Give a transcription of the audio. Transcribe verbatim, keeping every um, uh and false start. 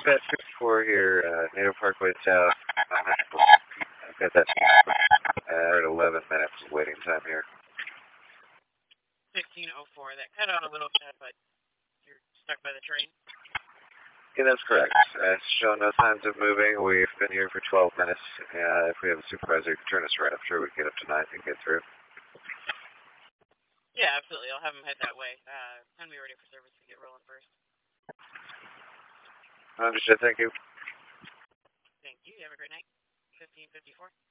Got fifty-four here, uh, Native Parkway South. I've got that uh, at eleven minutes of waiting time here. fifteen oh four. That cut out a little bit, but you're stuck by the train? Yeah, that's correct. Uh, it's shown no signs of moving. We've been here for twelve minutes. Uh, if we have a supervisor turn us right, I'm sure we can get up to nine and get through. Yeah, absolutely. I'll have him head that way. Uh, and be ready for service to get rolling first. Understood. Thank you. Thank you. Have a great night. fifteen fifty-four.